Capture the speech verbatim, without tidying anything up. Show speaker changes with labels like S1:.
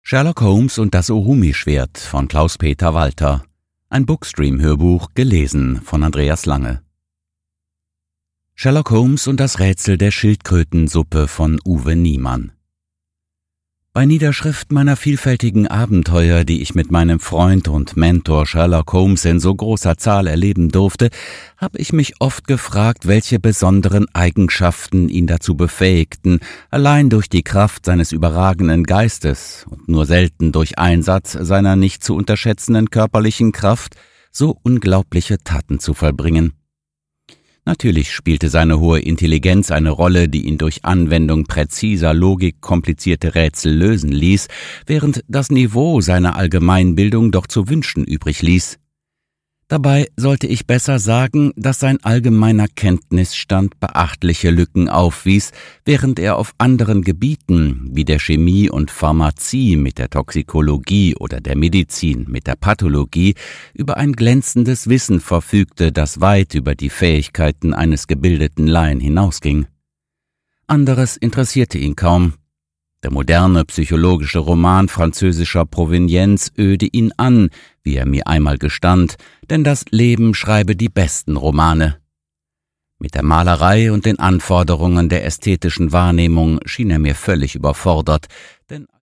S1: Sherlock Holmes und das Ohumi-Schwert von Klaus-Peter Walter. Ein Bookstream-Hörbuch, gelesen von Andreas Lange. Sherlock Holmes und das Rätsel der Schildkrötensuppe von Uwe Niemann. Bei Niederschrift meiner vielfältigen Abenteuer, die ich mit meinem Freund und Mentor Sherlock Holmes in so großer Zahl erleben durfte, habe ich mich oft gefragt, welche besonderen Eigenschaften ihn dazu befähigten, allein durch die Kraft seines überragenden Geistes und nur selten durch Einsatz seiner nicht zu unterschätzenden körperlichen Kraft so unglaubliche Taten zu vollbringen. Natürlich spielte seine hohe Intelligenz eine Rolle, die ihn durch Anwendung präziser Logik komplizierte Rätsel lösen ließ, während das Niveau seiner Allgemeinbildung doch zu wünschen übrig ließ. Dabei sollte ich besser sagen, dass sein allgemeiner Kenntnisstand beachtliche Lücken aufwies, während er auf anderen Gebieten wie der Chemie und Pharmazie mit der Toxikologie oder der Medizin mit der Pathologie über ein glänzendes Wissen verfügte, das weit über die Fähigkeiten eines gebildeten Laien hinausging. Anderes interessierte ihn kaum. Der moderne psychologische Roman französischer Provenienz öde ihn an, wie er mir einmal gestand, denn das Leben schreibe die besten Romane. Mit der Malerei und den Anforderungen der ästhetischen Wahrnehmung schien er mir völlig überfordert, denn